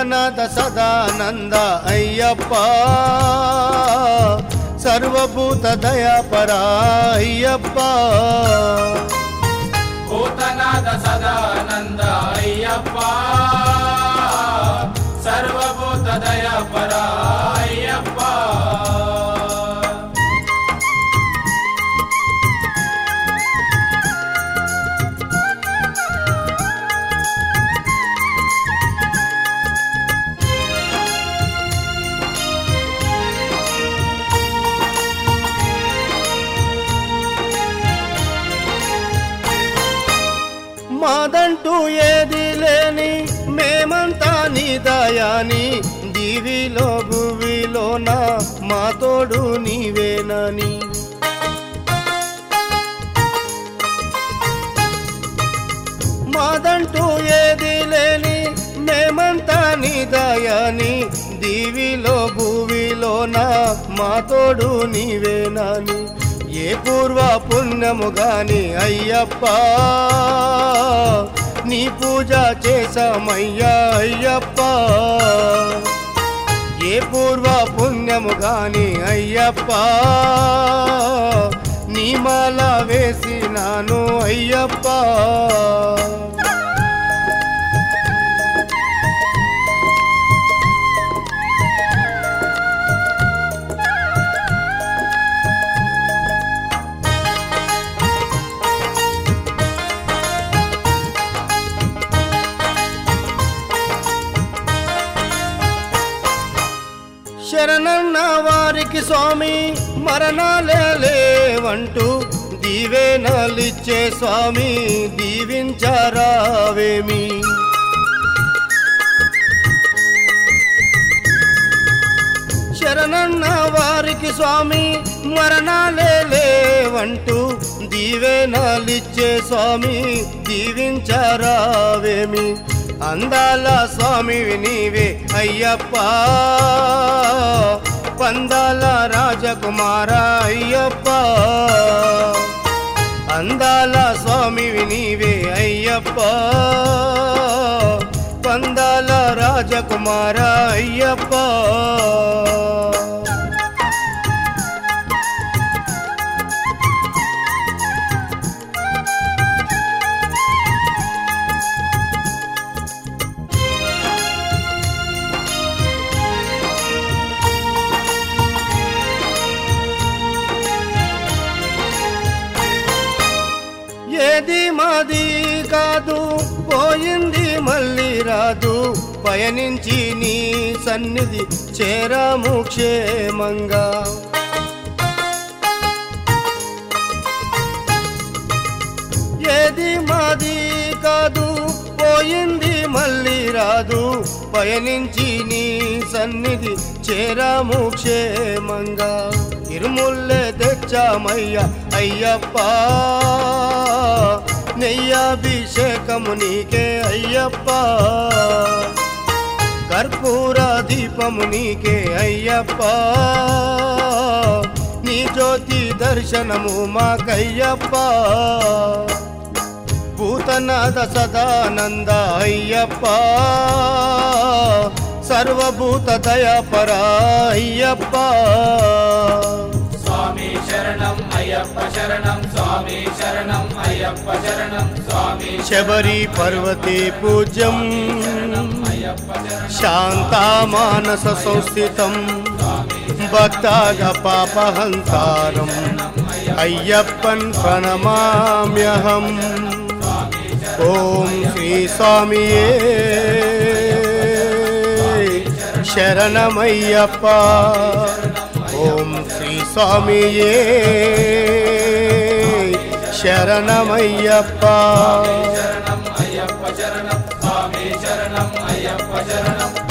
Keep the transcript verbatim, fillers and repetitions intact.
భూతనాథ సదానంద అయ్యప్ప సర్వభూత దయాపరా అయ్యప్ప భూతనాథ సదానంద అయ్యప్ప సర్వభూత దయాపరా అయ్యప్ప మాదంటూ ఏది లేని మేమంతా నీ దయాని దివిలో భువిలోన మా తోడు నీవేనని మాదంటూ ఏది లేని మేమంతా నీ దయాని దివిలో భువిలోన మా తోడు నీవేనని ఏ పూర్వ పుణ్యము గాని అయ్యప్ప నీ పూజ చేసామయ్యా అయ్యప్ప ఏ పూర్వ పుణ్యము గాని అయ్యప్ప నీ మాల వేసినాను అయ్యప్ప శరణన్న వారికి స్వామి మరణాలే లేవంటూ దీవెనలిచ్చే స్వామి దీవించరావేమి శరణన్న వారికి స్వామి మరణాలే లేవంటూ దీవెనలిచ్చే స్వామి దీవించరావేమి అందాల స్వామివి నీవే అయ్యప్ప పందాల రాజకుమార అయ్యప్ప అందాల స్వామివి నీవే అయ్యప్ప పందాల రాజకుమార అయ్యప్ప ఏది మాది కాదు పోయింది మళ్ళీ రాదు పయనించి నీ సన్నిధి చేరాము క్షేమంగా ఏది మాది కాదు పోయింది మళ్ళీ రాదు పయనించి నీ సన్నిధి చేరాము క్షేమంగా ఇరుముల్లే తెచ్చామయ్యా అయ్యప్ప నెయ్యాభిషేకము నీకే అయ్యప్ప కర్పూర దీపము నీకే అయ్యప్ప నీ జ్యోతి దర్శనము మాకయ్యప్ప భూతనాథ సదానంద అయ్యప్ప సర్వభూత దయాపరా అయ్యప్ప స్వామి శరణం అయ్యప్ప శరణం స్వామి శరణం అయ్యప్ప శరణం స్వామి శబరి పర్వతే పూజ్యం అయ్యప్ప శరణం శాంతామానస సంస్థితం భక్తాగ పాపహంతారం అయ్యప్పన్ ప్రణమామ్యహం ఓం శ్రీ స్వామియే శరణమయ్యప్ప ఓం శ్రీ స్వామియే శరణమయ్యప్ప శరణం అయ్యప్ప శరణం స్వామి శరణం అయ్యప్ప శరణం